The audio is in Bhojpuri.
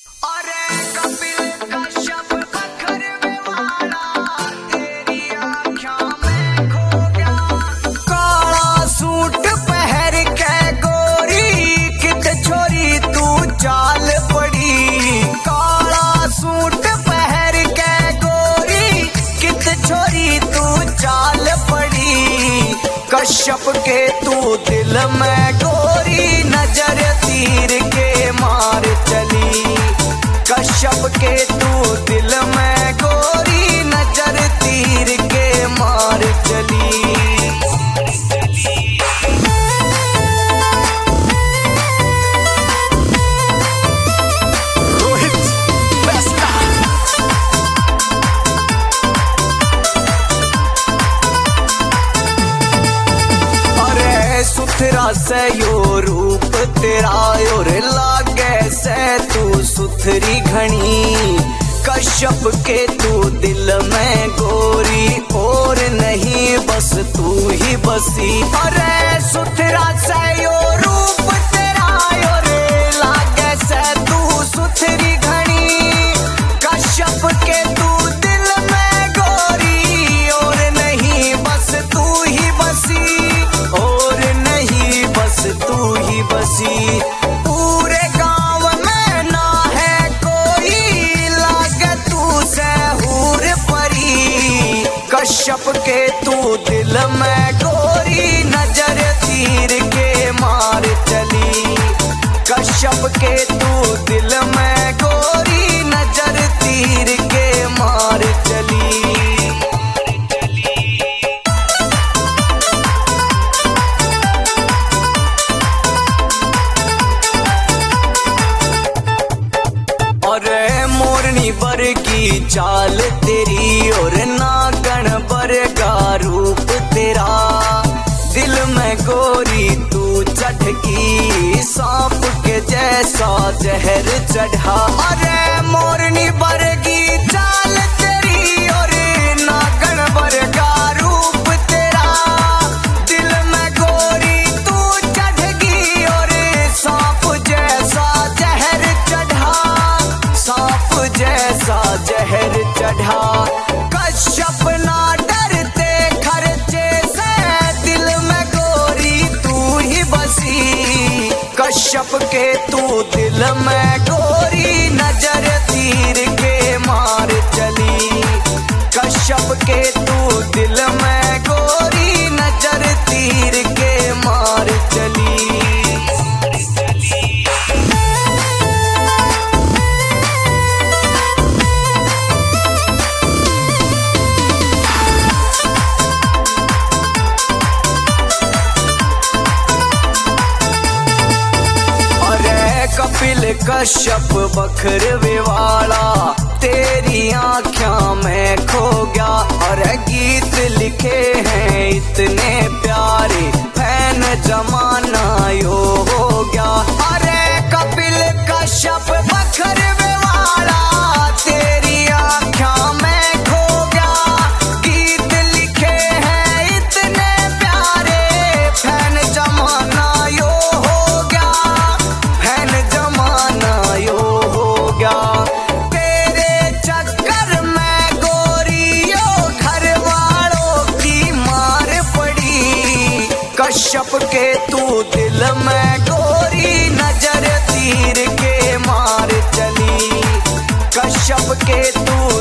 कश्यप के तू दिल में गोरी नजर तीर के मार चली। कश्यप के तू दिल में गोरी नजर तीर के मार चली। सुथरा से यो रूप तेरा और लागे से तू सुथरी घनी। कश्यप के तू दिल में गोरी और नहीं बस तू ही बसी। अरे सुथरा से यो रूप तेरा और लागे से तू सुथरी घनी। कश्यप के तू दिल में गोरी और नहीं बस तू ही बसी। और नहीं बस तू ही बसी। पूरे गांव में ना है कोई लागे तू से हूर परी। कश्यप के तू दिल में गोरी नजर तीर के मार चली। कश्यप के तू दिल में गोरी नजर तीर के मार चली। अरे मोरनी बर की चाल तेरी और नागन बर का रूप तेरा। दिल में गोरी तू चढ़की सांप के जैसा जहर चढ़ा। अरे मोरनी बर की चाल तेरी और नागन बर का रूप तेरा। दिल में गोरी तू चढ़की और सांप जैसा जहर चढ़ा। सांप जैसा जहर चढ़ा। कश्यप ना डरते खर्चे से दिल में गोरी तू ही बसी। कश्यप के तू दिल में गोरी नजर तीर के मार चली। कश्यप के तू दिल में गोरी नजर तीर के मार चली। कपिल कश्यप बखरवे वाला तेरी आँखों में खो गया। और गीत लिखे हैं इतने प्यारे फैन जमाना यो हो गया। अरे कपिल कश्यप बखरवे वाला तेरी आँखों में खो गया। गीत लिखे हैं इतने प्यारे फैन जमाना यो हो गया। फैन जमाना यो हो गया। तेरे चक्कर में गोरियों घर वालों की मार पड़ी। कश्यप के तू दिल में गोरी नजर तीर के मार चली। कश्यप के तू